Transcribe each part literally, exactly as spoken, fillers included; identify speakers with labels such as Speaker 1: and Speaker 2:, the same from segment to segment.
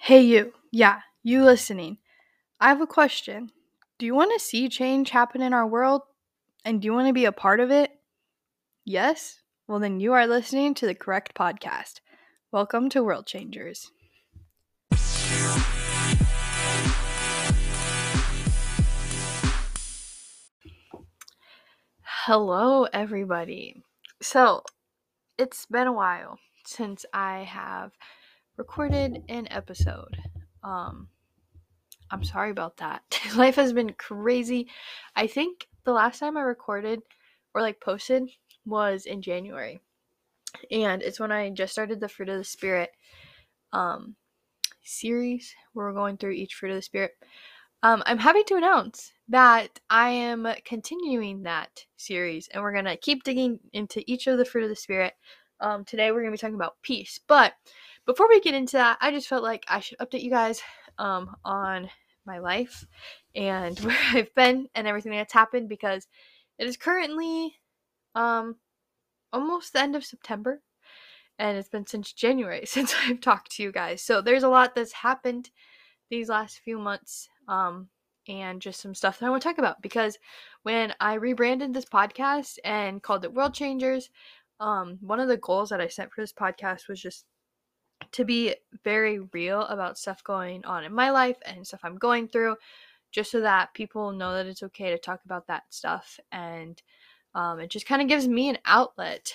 Speaker 1: Hey, you. Yeah, you listening. I have a question. Do you want to see change happen in our world? And do you want to be a part of it? Yes? Well, then you are listening to the correct podcast. Welcome to World Changers. Hello, everybody. So, it's been a while since I have recorded an episode. Um, I'm sorry about that. Life has been crazy. I think the last time I recorded or like posted was in January. And it's when I just started the Fruit of the Spirit um series where we're going through each fruit of the Spirit. Um, I'm happy to announce that I am continuing that series and we're gonna keep digging into each of the fruit of the Spirit. Um, today we're gonna be talking about peace. But before we get into that, I just felt like I should update you guys um on my life and where I've been and everything that's happened because it is currently um almost the end of September and it's been since January since I've talked to you guys. So there's a lot that's happened these last few months um and just some stuff that I want to talk about because when I rebranded this podcast and called it World Changers, um one of the goals that I set for this podcast was just to be very real about stuff going on in my life and stuff I'm going through, just so that people know that it's okay to talk about that stuff. And um, it just kind of gives me an outlet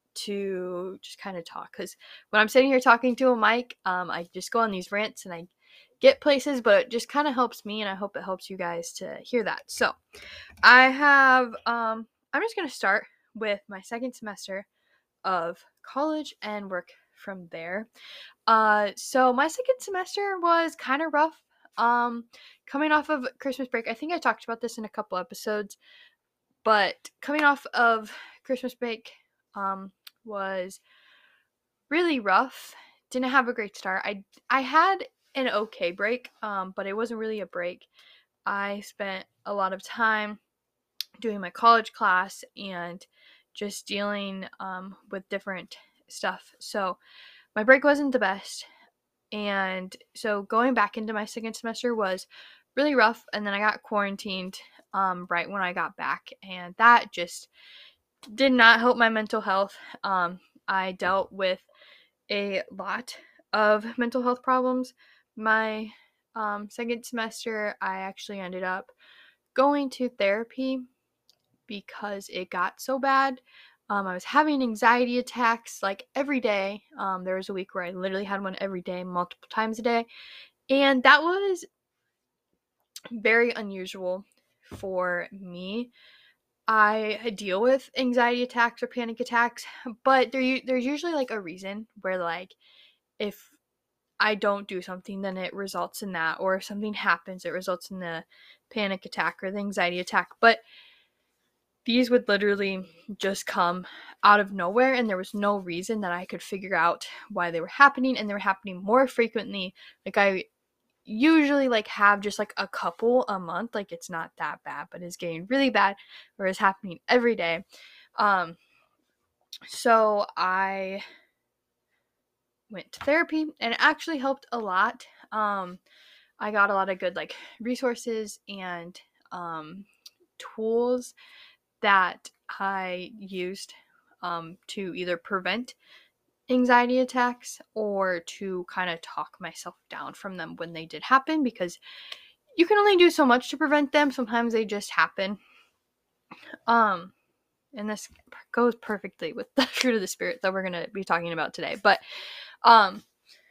Speaker 1: to just kind of talk. Because when I'm sitting here talking to a mic, um, I just go on these rants and I get places, but it just kind of helps me, and I hope it helps you guys to hear that. So I have, um, I'm just going to start with my second semester of college and work from there. Uh, so my second semester was kind of rough. Um, coming off of Christmas break, I think I talked about this in a couple episodes, but coming off of Christmas break, um, was really rough. Didn't have a great start. I I had an okay break, um, but it wasn't really a break. I spent a lot of time doing my college class and just dealing um, with different stuff. So my break wasn't the best. And so going back into my second semester was really rough. And then I got quarantined um, right when I got back. And that just did not help my mental health. Um, I dealt with a lot of mental health problems. My um, second semester, I actually ended up going to therapy because it got so bad. Um, I was having anxiety attacks like every day. Um, there was a week where I literally had one every day, multiple times a day. And that was very unusual for me. I deal with anxiety attacks or panic attacks, but there, there's usually like a reason where like if I don't do something, then it results in that. Or if something happens, it results in the panic attack or the anxiety attack. But these would literally just come out of nowhere, and there was no reason that I could figure out why they were happening, and they were happening more frequently. Like I usually like have just like a couple a month. Like it's not that bad, but it's getting really bad where it's happening every day. Um, so I went to therapy and it actually helped a lot. Um, I got a lot of good like resources and um, tools that I used um, to either prevent anxiety attacks or to kind of talk myself down from them when they did happen, because you can only do so much to prevent them. Sometimes they just happen. Um, and this goes perfectly with the fruit of the Spirit that we're going to be talking about today. But um,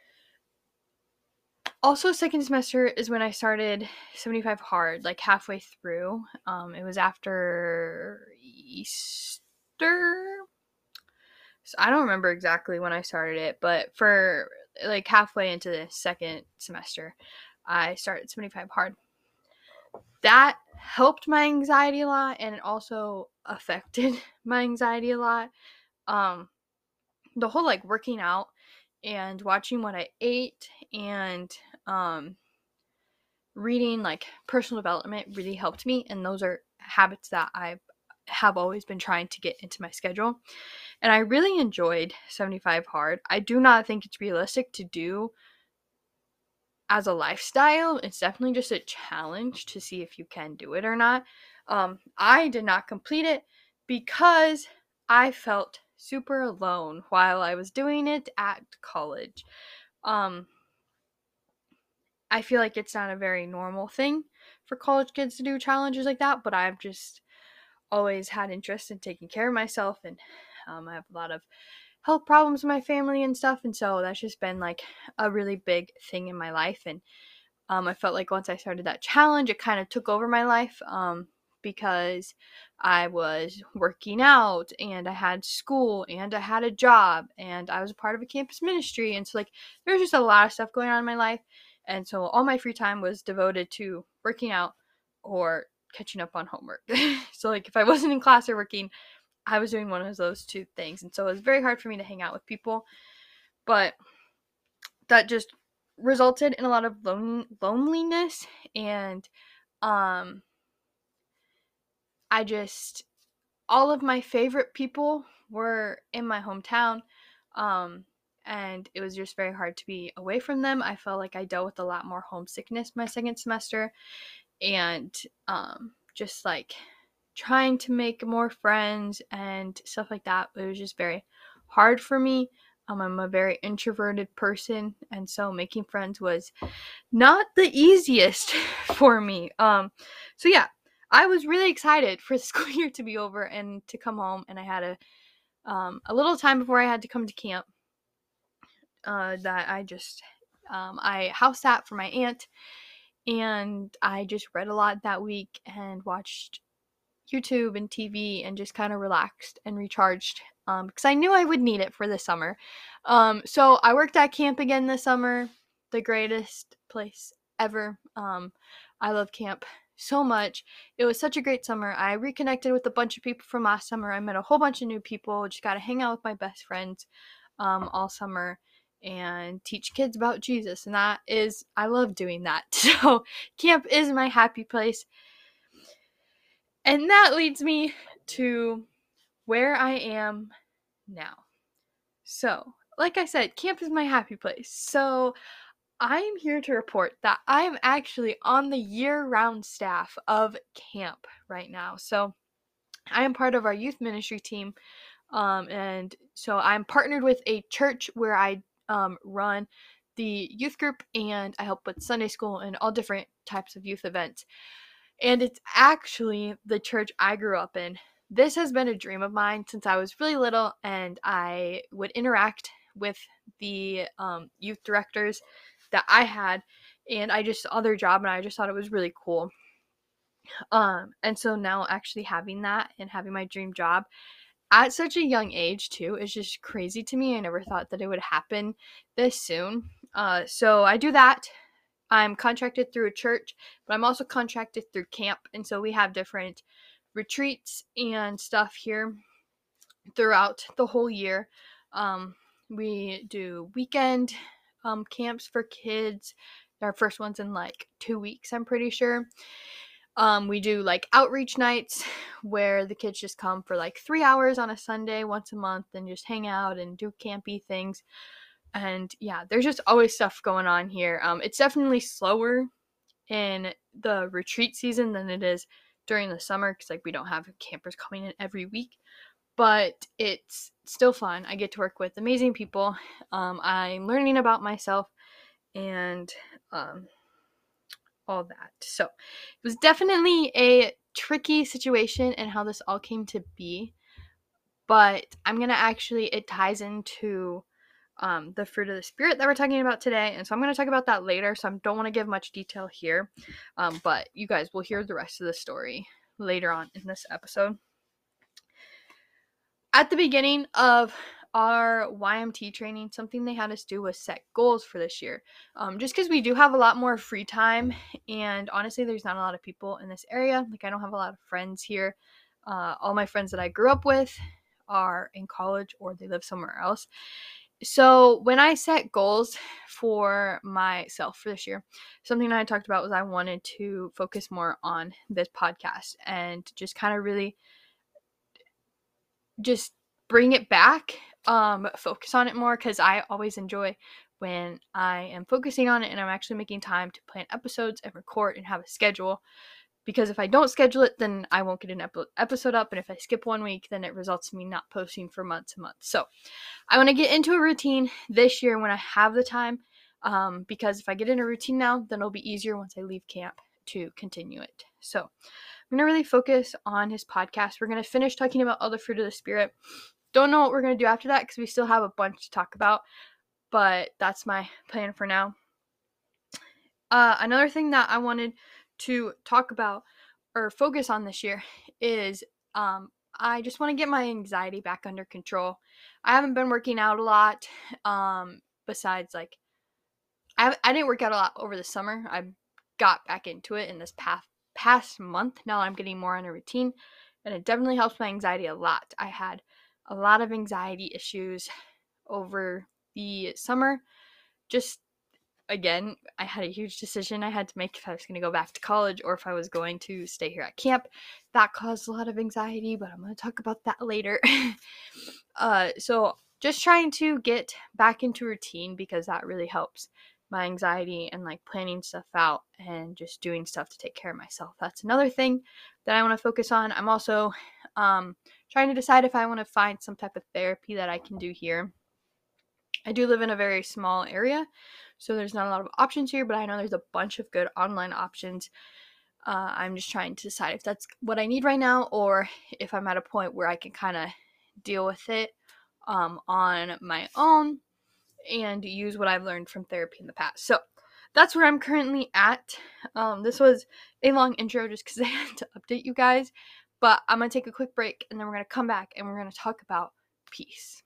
Speaker 1: also second semester is when I started seventy-five Hard, like halfway through. Um, it was after Easter. So I don't remember exactly when I started it, but for like halfway into the second semester, I started seventy-five Hard. That helped my anxiety a lot, and it also affected my anxiety a lot. Um, the whole like working out and watching what I ate and um, reading like personal development really helped me, and those are habits that I have always been trying to get into my schedule. And I really enjoyed seventy-five Hard. I do not think it's realistic to do as a lifestyle, it's definitely just a challenge to see if you can do it or not. Um, I did not complete it because I felt super alone while I was doing it at college. Um, I feel like it's not a very normal thing for college kids to do challenges like that, but I've just always had interest in taking care of myself, and um, I have a lot of health problems with my family and stuff, and so that's just been like a really big thing in my life. And um, I felt like once I started that challenge, it kind of took over my life, um, because I was working out and I had school and I had a job and I was a part of a campus ministry, and so like there's just a lot of stuff going on in my life, and so all my free time was devoted to working out or catching up on homework. So like if I wasn't in class or working, I was doing one of those two things, and so it was very hard for me to hang out with people. But that just resulted in a lot of lon- loneliness, and um I just all of my favorite people were in my hometown, um and it was just very hard to be away from them. I felt like I dealt with a lot more homesickness my second semester, and um just like trying to make more friends and stuff like that. It was just very hard for me. Um, I'm a very introverted person, and so making friends was not the easiest for me. Um, so yeah, I was really excited for the school year to be over and to come home, and I had a um, a little time before I had to come to camp. Uh, that I just um, I house sat for my aunt, and I just read a lot that week and watched YouTube and T V and just kind of relaxed and recharged, um, because I knew I would need it for the summer. Um, so I worked at camp again this summer, the greatest place ever. Um, I love camp so much. It was such a great summer. I reconnected with a bunch of people from last summer. I met a whole bunch of new people. Just got to hang out with my best friends um, all summer and teach kids about Jesus. And that is, I love doing that. So camp is my happy place. And that leads me to where I am now. So, like I said, camp is my happy place. So, I'm here to report that I'm actually on the year-round staff of camp right now. So, I am part of our youth ministry team, um, and so I'm partnered with a church where I um, run the youth group, and I help with Sunday school and all different types of youth events. And it's actually the church I grew up in. This has been a dream of mine since I was really little, and I would interact with the um, youth directors that I had, and I just saw their job, and I just thought it was really cool. Um, and so now actually having that and having my dream job at such a young age too is just crazy to me. I never thought that it would happen this soon. Uh, so I do that. I'm contracted through a church, but I'm also contracted through camp, and so we have different retreats and stuff here throughout the whole year. Um, we do weekend um, camps for kids. Our first one's in like two weeks, I'm pretty sure. Um, we do like outreach nights where the kids just come for like three hours on a Sunday once a month and just hang out and do campy things. And yeah, there's just always stuff going on here. Um, it's definitely slower in the retreat season than it is during the summer, because like we don't have campers coming in every week, but it's still fun. I get to work with amazing people. Um, I'm learning about myself and um, all that. So it was definitely a tricky situation and how this all came to be, but I'm gonna actually, it ties into um, the fruit of the spirit that we're talking about today, and so I'm going to talk about that later, so I don't want to give much detail here, um, but you guys will hear the rest of the story later on in this episode. At the beginning of our Y M T training, something they had us do was set goals for this year, um, just because we do have a lot more free time, and honestly there's not a lot of people in this area. Like, I don't have a lot of friends here. Uh, all my friends that I grew up with are in college or they live somewhere else. So when I set goals for myself for this year, something that I talked about was I wanted to focus more on this podcast and just kind of really just bring it back, um, focus on it more, because I always enjoy when I am focusing on it and I'm actually making time to plan episodes and record and have a schedule. Because if I don't schedule it, then I won't get an ep- episode up. And if I skip one week, then it results in me not posting for months and months. So I want to get into a routine this year when I have the time. Um, because if I get in a routine now, then it'll be easier once I leave camp to continue it. So I'm going to really focus on his podcast. We're going to finish talking about all the fruit of the Spirit. Don't know what we're going to do after that because we still have a bunch to talk about. But that's my plan for now. Uh, another thing that I wanted to talk about or focus on this year is um, I just want to get my anxiety back under control. I haven't been working out a lot. Um, besides, like, I, I didn't work out a lot over the summer. I got back into it in this past, past month. Now I'm getting more on a routine, and it definitely helps my anxiety a lot. I had a lot of anxiety issues over the summer. Just again, I had a huge decision I had to make if I was going to go back to college or if I was going to stay here at camp. That caused a lot of anxiety, but I'm going to talk about that later. uh, so just trying to get back into routine because that really helps my anxiety and like planning stuff out and just doing stuff to take care of myself. That's another thing that I want to focus on. I'm also um, trying to decide if I want to find some type of therapy that I can do here. I do live in a very small area, so there's not a lot of options here, but I know there's a bunch of good online options. Uh, I'm just trying to decide if that's what I need right now or if I'm at a point where I can kind of deal with it um, on my own and use what I've learned from therapy in the past. So that's where I'm currently at. Um, this was a long intro just because I had to update you guys, but I'm going to take a quick break and then we're going to come back and we're going to talk about peace.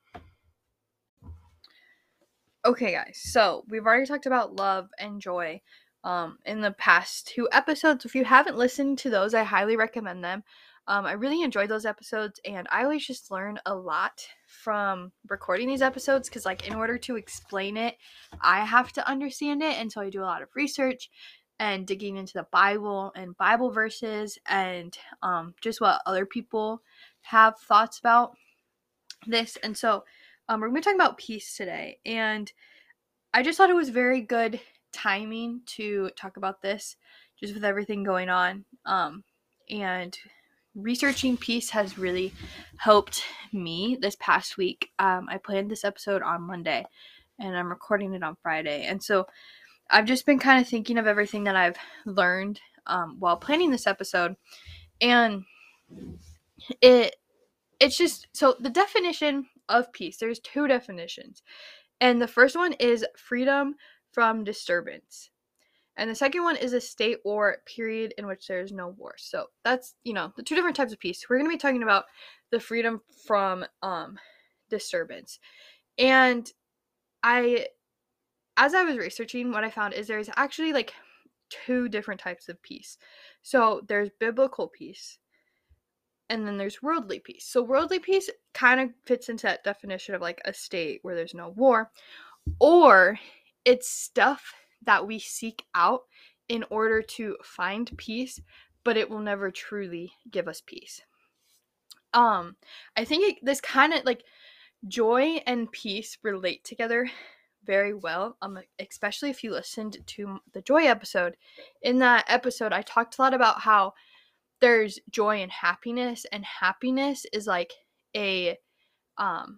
Speaker 1: Okay, guys, so we've already talked about love and joy um, in the past two episodes. If you haven't listened to those, I highly recommend them. Um, I really enjoyed those episodes, and I always just learn a lot from recording these episodes because, like, in order to explain it, I have to understand it, and so I do a lot of research and digging into the Bible and Bible verses and um, just what other people have thoughts about this. And so um, we're going to be talking about peace today, and I just thought it was very good timing to talk about this, just with everything going on. Um, and researching peace has really helped me this past week. Um, I planned this episode on Monday, and I'm recording it on Friday. And so I've just been kind of thinking of everything that I've learned um, while planning this episode, and it it's just so the definition of peace. There's two definitions. And the first one is freedom from disturbance. And the second one is a state or period in which there is no war. So that's, you know, the two different types of peace. We're going to be talking about the freedom from um, disturbance. And I, as I was researching, what I found is there's actually like two different types of peace. So there's biblical peace, and then there's worldly peace. So worldly peace kind of fits into that definition of like a state where there's no war. Or it's stuff that we seek out in order to find peace, but it will never truly give us peace. Um, I think it, this kind of like joy and peace relate together very well. Um, especially if you listened to the joy episode. In that episode, I talked a lot about how there's joy and happiness, and happiness is like a um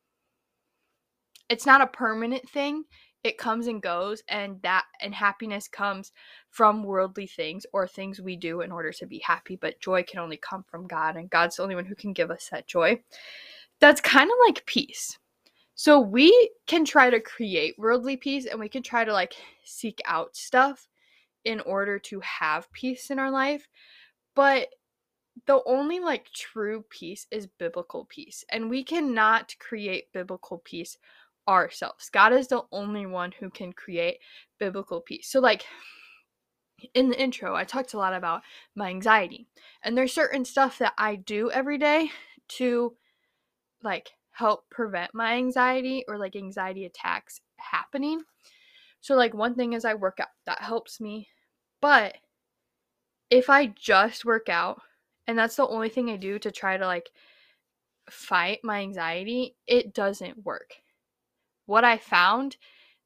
Speaker 1: it's not a permanent thing. It comes and goes, and that and happiness comes from worldly things or things we do in order to be happy, but joy can only come from God, and God's the only one who can give us that joy. That's kind of like peace. So we can try to create worldly peace, and we can try to like seek out stuff in order to have peace in our life, but the only like true peace is biblical peace, and we cannot create biblical peace ourselves. God is the only one who can create biblical peace. So like in the intro, I talked a lot about my anxiety, and there's certain stuff that I do every day to like help prevent my anxiety or like anxiety attacks happening. So like one thing is I work out. That helps me. But if I just work out and that's the only thing I do to try to like fight my anxiety, it doesn't work. What I found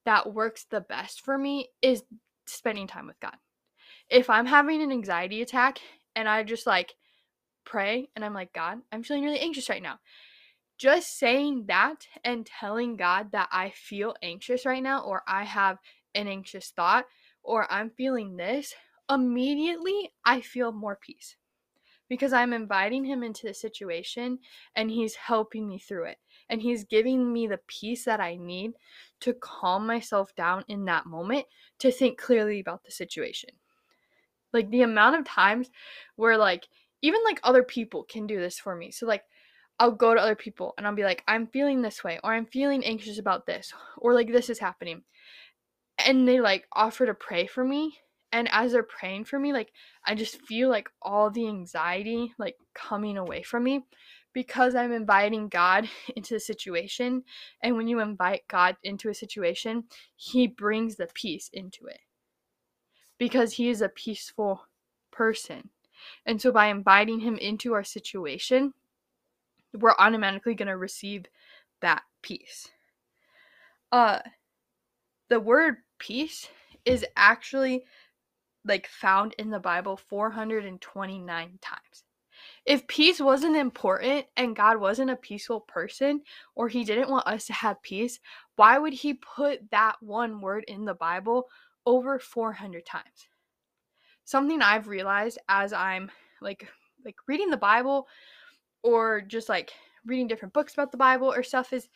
Speaker 1: that works the best for me is spending time with God. If I'm having an anxiety attack and I just like pray and I'm like, God, I'm feeling really anxious right now. Just saying that and telling God that I feel anxious right now, or I have an anxious thought, or I'm feeling this, immediately I feel more peace. Because I'm inviting him into the situation and he's helping me through it. And he's giving me the peace that I need to calm myself down in that moment to think clearly about the situation. Like the amount of times where like, even like other people can do this for me. So like, I'll go to other people and I'll be like, I'm feeling this way, or I'm feeling anxious about this, or like this is happening. And they like offer to pray for me. And as they're praying for me, like I just feel like all the anxiety like coming away from me because I'm inviting God into the situation. And when you invite God into a situation, he brings the peace into it because he is a peaceful person. And so by inviting him into our situation, we're automatically going to receive that peace. Uh, the word peace is actually like found in the Bible four hundred twenty-nine times. If peace wasn't important and God wasn't a peaceful person, or he didn't want us to have peace, why would he put that one word in the Bible over four hundred times? Something I've realized as I'm like like reading the Bible or just like reading different books about the Bible or stuff is,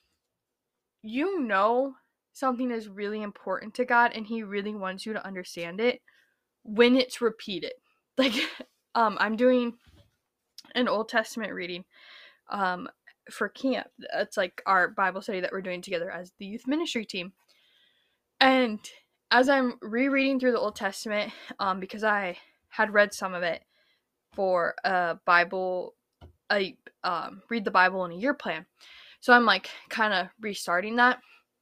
Speaker 1: you know, something is really important to God and he really wants you to understand it when it's repeated. Like, um, I'm doing an Old Testament reading um, for camp. It's like our Bible study that we're doing together as the youth ministry team. And as I'm rereading through the Old Testament, um, because I had read some of it for a Bible, a um, read the Bible in a year plan. So I'm like kind of restarting that.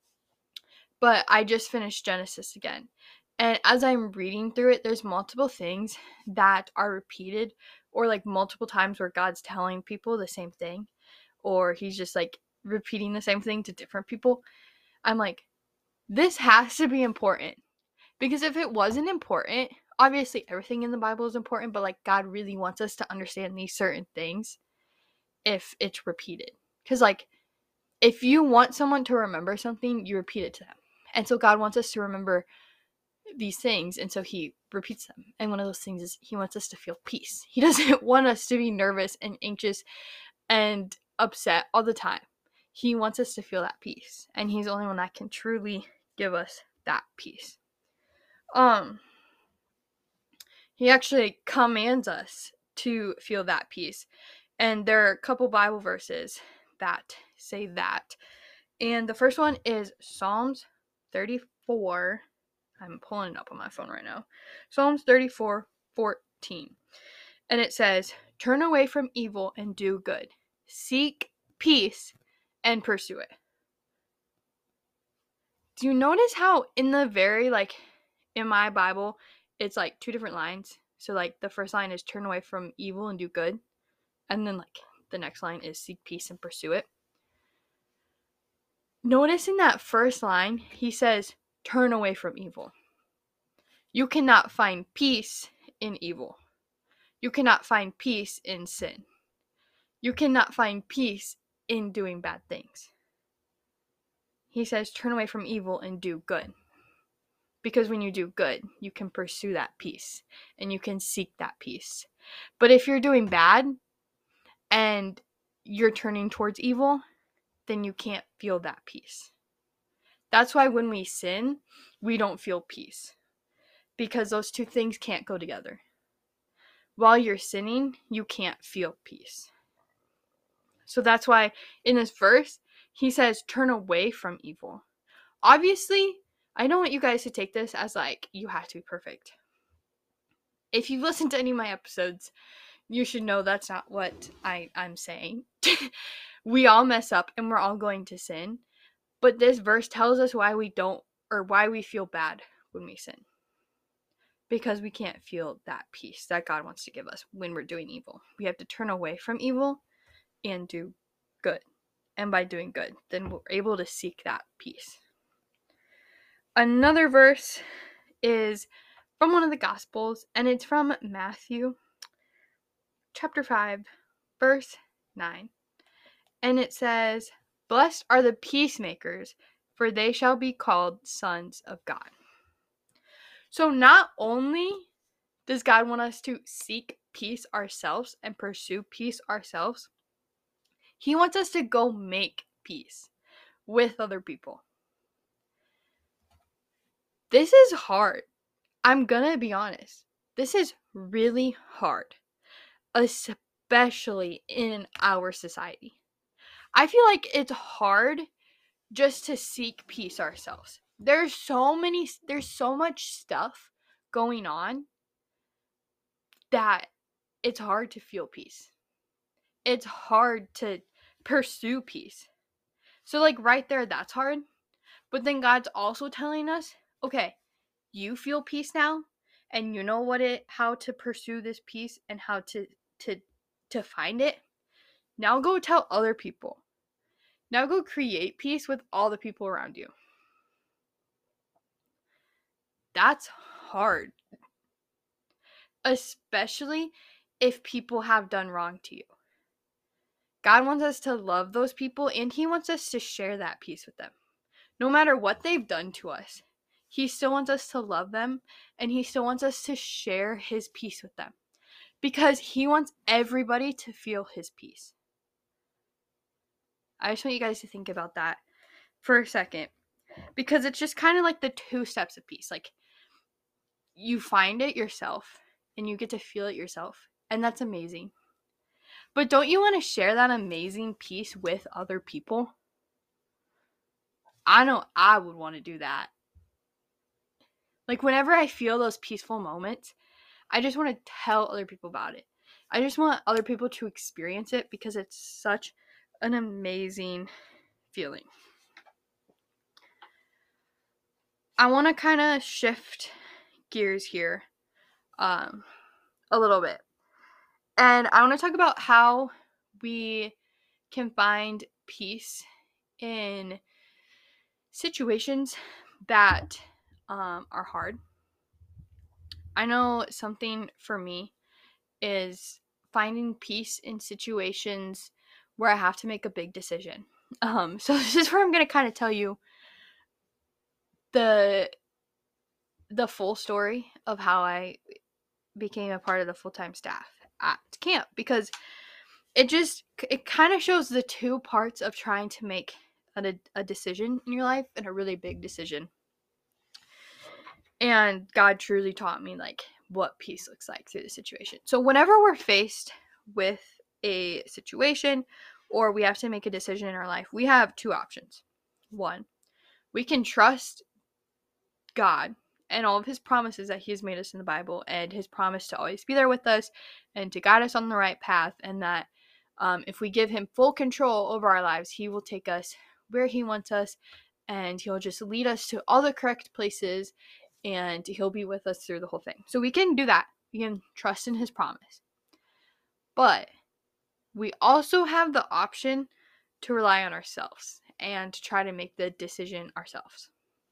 Speaker 1: But I just finished Genesis again. And as I'm reading through it, there's multiple things that are repeated, or like multiple times where God's telling people the same thing, or he's just like repeating the same thing to different people. I'm like, this has to be important. Because if it wasn't important, obviously everything in the Bible is important, but like God really wants us to understand these certain things if it's repeated. Because like, if you want someone to remember something, you repeat it to them. And so God wants us to remember these things, and so he repeats them. And one of those things is he wants us to feel peace. He doesn't want us to be nervous and anxious and upset all the time. He wants us to feel that peace, and he's the only one that can truly give us that peace. Um, he actually commands us to feel that peace, and there are a couple Bible verses that say that. And the first one is Psalms thirty-four. I'm pulling it up on my phone right now. Psalms thirty-four fourteen. And it says, turn away from evil and do good. Seek peace and pursue it. Do you notice how in the very, like, in my Bible, it's like two different lines? So, like, the first line is turn away from evil and do good. And then, like, the next line is seek peace and pursue it. Notice in that first line, he says, turn away from evil. You cannot find peace in evil. You cannot find peace in sin. You cannot find peace in doing bad things. He says, turn away from evil and do good. Because when you do good, you can pursue that peace and you can seek that peace. But if you're doing bad and you're turning towards evil, then you can't feel that peace. That's why when we sin, we don't feel peace. Because those two things can't go together. While you're sinning, you can't feel peace. So that's why in this verse, he says, turn away from evil. Obviously, I don't want you guys to take this as like, you have to be perfect. If you've listened to any of my episodes, you should know that's not what I, I'm saying. We all mess up and we're all going to sin. But this verse tells us why we don't, or why we feel bad when we sin. Because we can't feel that peace that God wants to give us when we're doing evil. We have to turn away from evil and do good. And by doing good, then we're able to seek that peace. Another verse is from one of the Gospels, and it's from Matthew chapter five, verse nine. And it says, "Blessed are the peacemakers, for they shall be called sons of God." So not only does God want us to seek peace ourselves and pursue peace ourselves, He wants us to go make peace with other people. This is hard. I'm gonna be honest. This is really hard, especially in our society. I feel like it's hard just to seek peace ourselves. There's so many, there's so much stuff going on that it's hard to feel peace. It's hard to pursue peace. So, like, right there, that's hard. But then God's also telling us, okay, you feel peace now, and you know what it, how to pursue this peace and how to, to, to find it. Now go tell other people. Now go create peace with all the people around you. That's hard. Especially if people have done wrong to you. God wants us to love those people, and He wants us to share that peace with them. No matter what they've done to us, He still wants us to love them, and He still wants us to share His peace with them. Because He wants everybody to feel His peace. I just want you guys to think about that for a second. Because it's just kind of like the two steps of peace. Like, you find it yourself, and you get to feel it yourself. And that's amazing. But don't you want to share that amazing peace with other people? I know I would want to do that. Like, whenever I feel those peaceful moments, I just want to tell other people about it. I just want other people to experience it because it's such an amazing feeling. I want to kind of shift gears here um, a little bit. And I want to talk about how we can find peace in situations that um, are hard. I know something for me is finding peace in situations where I have to make a big decision. Um, so this is where I'm going to kind of tell you the the full story of how I became a part of the full-time staff at camp, because it just it kind of shows the two parts of trying to make a, a decision in your life, and a really big decision. And God truly taught me like what peace looks like through the situation. So whenever we're faced with a situation or we have to make a decision in our life, we have two options. One, we can trust God and all of His promises that He has made us in the Bible, and His promise to always be there with us and to guide us on the right path, and that um, if we give Him full control over our lives, He will take us where He wants us, and He'll just lead us to all the correct places, and He'll be with us through the whole thing. So we can do that. We can trust in His promise. But we also have the option to rely on ourselves and to try to make the decision ourselves.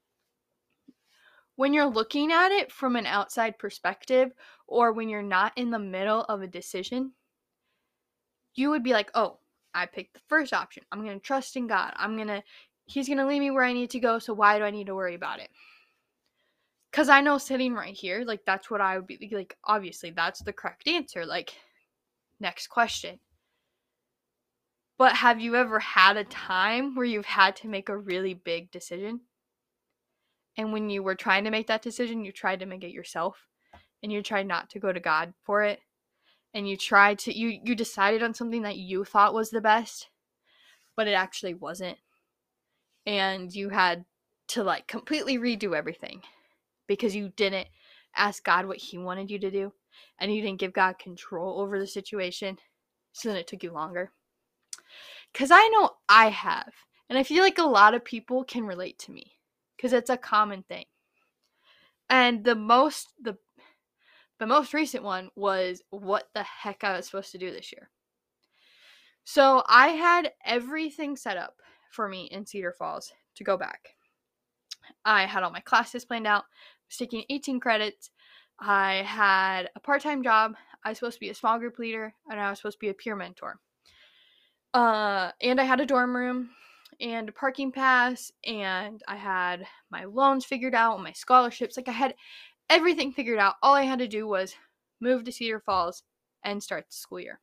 Speaker 1: When you're looking at it from an outside perspective, or when you're not in the middle of a decision, you would be like, oh, I picked the first option. I'm going to trust in God. I'm going to, He's going to lead me where I need to go, so why do I need to worry about it? Because I know sitting right here, like, that's what I would be, like, obviously, that's the correct answer. Like, next question. But have you ever had a time where you've had to make a really big decision? And when you were trying to make that decision, you tried to make it yourself, and you tried not to go to God for it, and you tried to, you, you decided on something that you thought was the best, but it actually wasn't. And you had to, like, completely redo everything because you didn't ask God what He wanted you to do, and you didn't give God control over the situation, so then it took you longer. Because I know I have, and I feel like a lot of people can relate to me, because it's a common thing. And the most, the, the most recent one was what the heck I was supposed to do this year. So I had everything set up for me in Cedar Falls to go back. I had all my classes planned out. I was taking eighteen credits. I had a part-time job. I was supposed to be a small group leader, and I was supposed to be a peer mentor. Uh, and I had a dorm room and a parking pass, and I had my loans figured out, my scholarships. Like, I had everything figured out. All I had to do was move to Cedar Falls and start the school year.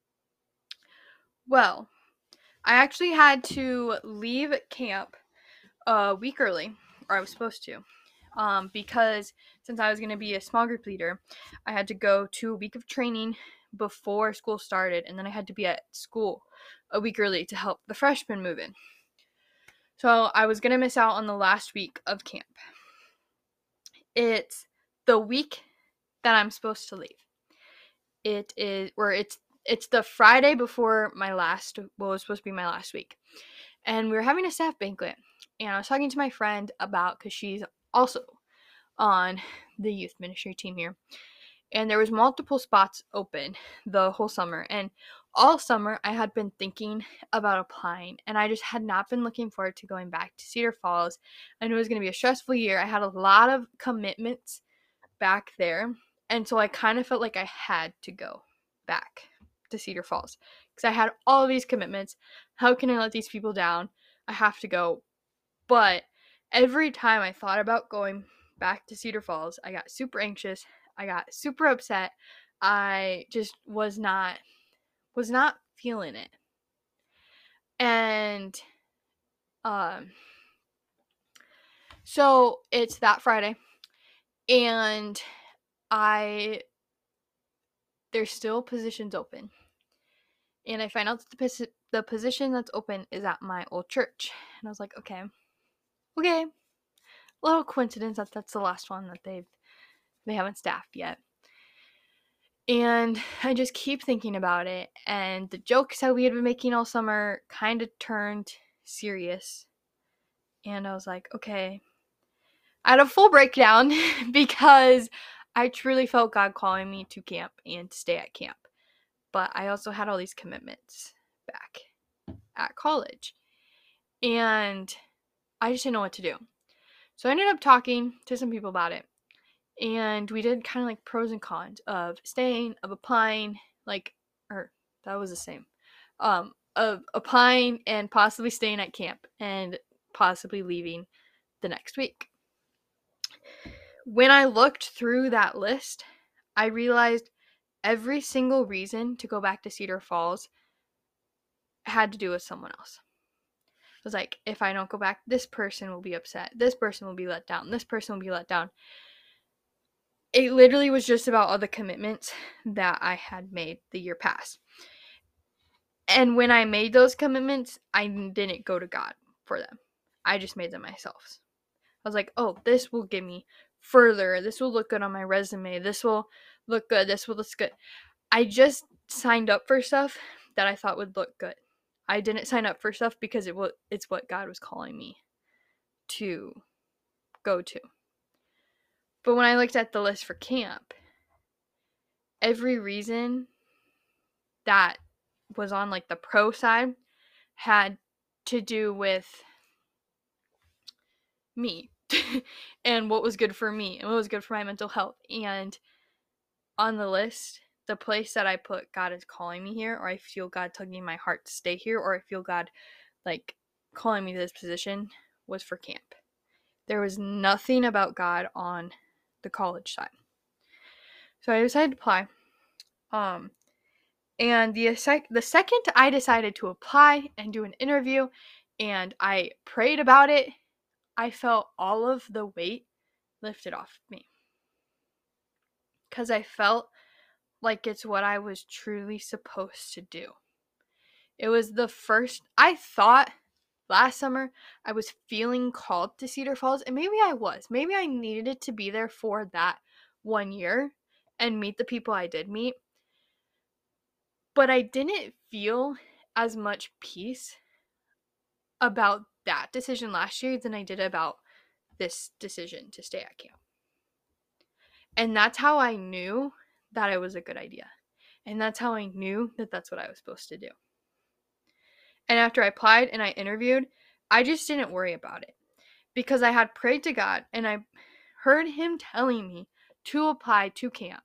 Speaker 1: Well, I actually had to leave camp a week early, or I was supposed to, um, because since I was going to be a small group leader, I had to go to a week of training before school started, and then I had to be at school a week early to help the freshmen move in. So I was going to miss out on the last week of camp. It's the week that I'm supposed to leave. It is, or it's it's the Friday before my last, what was supposed to be my last week. And we were having a staff banquet. And I was talking to my friend about, because she's also on the youth ministry team here. And there was multiple spots open the whole summer. And all summer I had been thinking about applying. And I just had not been looking forward to going back to Cedar Falls. I knew it was going to be a stressful year. I had a lot of commitments back there. And so I kind of felt like I had to go back to Cedar Falls because I had all of these commitments. How can I let these people down? I have to go. But every time I thought about going back to Cedar Falls, I got super anxious. I got super upset. I just was not was not feeling it. And um so it's that Friday, and I there's still positions open. And I find out that the, pos- the position that's open is at my old church. And I was like, okay, okay. Little coincidence that that's the last one that they've, they haven't staffed yet. And I just keep thinking about it. And the jokes that we had been making all summer kind of turned serious. And I was like, okay. I had a full breakdown because I truly felt God calling me to camp and to stay at camp. But I also had all these commitments back at college. And I just didn't know what to do. So I ended up talking to some people about it. And we did kind of like pros and cons of staying, of applying, like, or that was the same. Um, of applying and possibly staying at camp and possibly leaving the next week. When I looked through that list, I realized every single reason to go back to Cedar Falls had to do with someone else. It was like, if I don't go back, this person will be upset. This person will be let down. This person will be let down. It literally was just about all the commitments that I had made the year past. And when I made those commitments, I didn't go to God for them. I just made them myself. I was like, oh, this will get me further. This will look good on my resume. This will look good. This will look good. I just signed up for stuff that I thought would look good. I didn't sign up for stuff because it was, it's what God was calling me to go to. But when I looked at the list for camp, every reason that was on like the pro side had to do with me and what was good for me and what was good for my mental health. And on the list, the place that I put God is calling me here, or I feel God tugging my heart to stay here, or I feel God like calling me to this position, was for camp. There was nothing about God on the college side. So I decided to apply. Um, and the, sec- the second I decided to apply and do an interview and I prayed about it, I felt all of the weight lifted off me. Because I felt like it's what I was truly supposed to do. It was the first, I thought last summer I was feeling called to Cedar Falls, and maybe I was. Maybe I needed to be there for that one year and meet the people I did meet. But I didn't feel as much peace about that decision last year than I did about this decision to stay at camp. And that's how I knew that it was a good idea. And that's how I knew that that's what I was supposed to do. And after I applied and I interviewed, I just didn't worry about it. because I had prayed to God and I heard him telling me to apply to camp.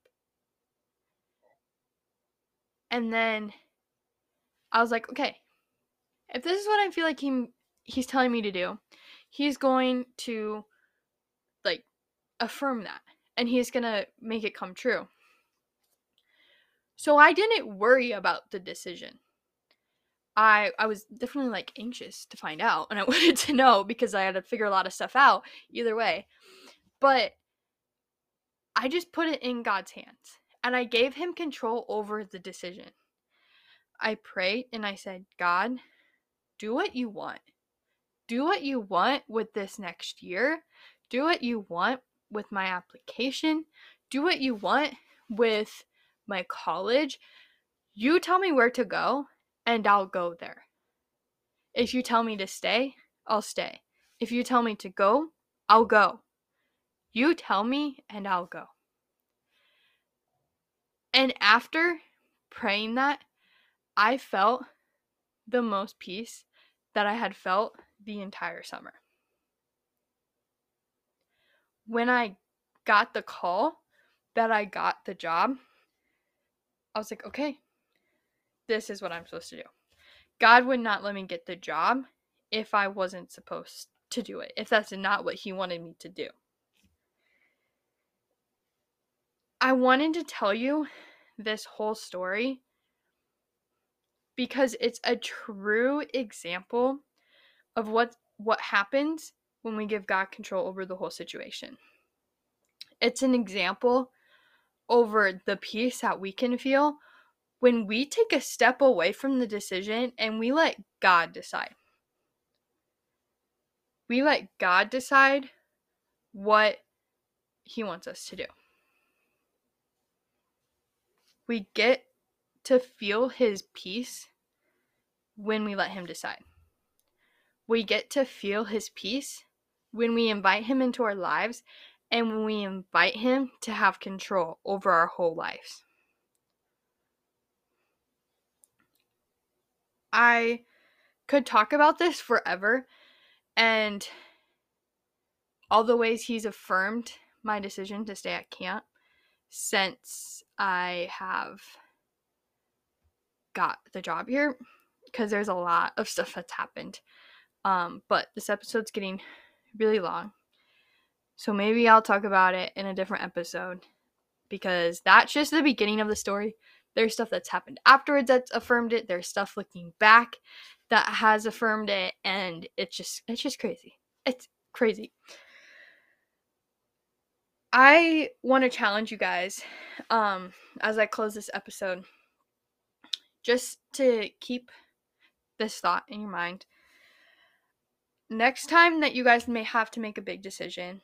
Speaker 1: And then I was like, okay, if this is what I feel like he he's telling me to do, he's going to like affirm that and he's going to make it come true. So I didn't worry about the decision. I I was definitely like anxious to find out and I wanted to know because I had to figure a lot of stuff out either way. But I just put it in God's hands and I gave him control over the decision. I prayed and I said, God, do what you want. Do what you want with this next year. Do what you want with my application. Do what you want with my college. You tell me where to go and I'll go there. If you tell me to stay, I'll stay. If you tell me to go, I'll go. You tell me and I'll go. And after praying that, I felt the most peace that I had felt the entire summer. When I got the call that I got the job, I was like, okay, this is what I'm supposed to do. God would not let me get the job if I wasn't supposed to do it, if that's not what he wanted me to do. I wanted to tell you this whole story because it's a true example of what what happens when we give God control over the whole situation. It's an example over the peace that we can feel when we take a step away from the decision and we let God decide. We let God decide what he wants us to do. We get to feel his peace when we let him decide. We get to feel his peace when we invite him into our lives and when we invite him to have control over our whole lives. I could talk about this forever and all the ways he's affirmed my decision to stay at camp since I have got the job here, because there's a lot of stuff that's happened. Um, but this episode's getting really long, so maybe I'll talk about it in a different episode, because that's just the beginning of the story. There's stuff that's happened afterwards that's affirmed it. There's stuff looking back that has affirmed it, and it's just it's just crazy. It's crazy. I want to challenge you guys um, as I close this episode, just to keep this thought in your mind. Next time that you guys may have to make a big decision,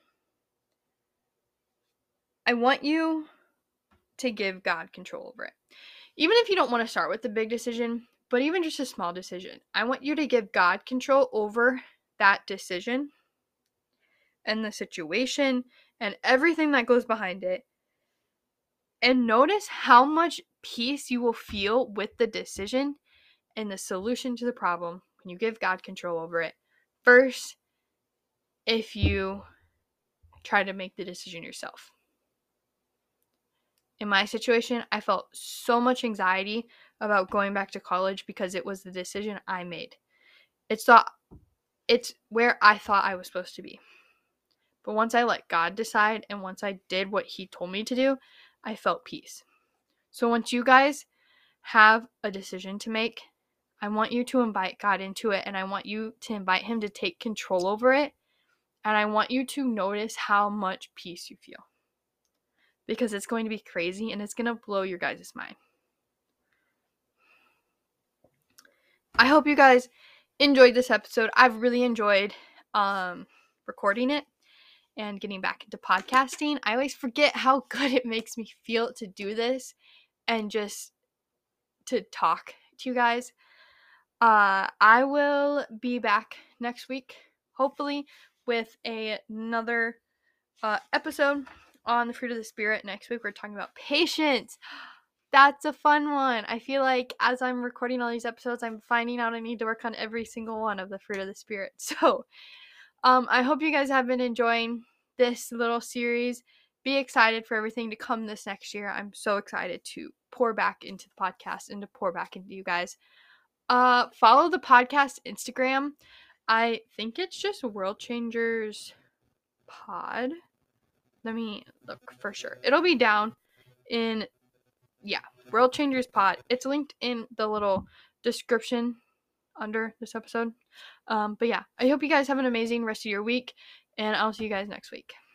Speaker 1: I want you to give God control over it. Even if you don't want to start with the big decision, but even just a small decision, I want you to give God control over that decision and the situation and everything that goes behind it. And notice how much peace you will feel with the decision and the solution to the problem when you give God control over it. First, if you try to make the decision yourself. In my situation, I felt so much anxiety about going back to college because it was the decision I made. It's thought, it's where I thought I was supposed to be. But once I let God decide and once I did what he told me to do, I felt peace. So once you guys have a decision to make, I want you to invite God into it, and I want you to invite him to take control over it, and I want you to notice how much peace you feel. Because it's going to be crazy and it's going to blow your guys' mind. I hope you guys enjoyed this episode. I've really enjoyed um, recording it and getting back into podcasting. I always forget how good it makes me feel to do this and just to talk to you guys. Uh, I will be back next week, hopefully, with a, another uh, episode on the fruit of the Spirit. Next week, we're talking about patience. That's a fun one. I feel like as I'm recording all these episodes, I'm finding out I need to work on every single one of the fruit of the Spirit. So, Um, I hope you guys have been enjoying this little series. Be excited for everything to come this next year. I'm so excited to pour back into the podcast and to pour back into you guys. Uh, follow the podcast Instagram. I think it's just World Changers Pod. Let me look for sure. It'll be down in, yeah, World Changers Pod. It's linked in the little description under this episode. Um, but yeah, I hope you guys have an amazing rest of your week, and I'll see you guys next week.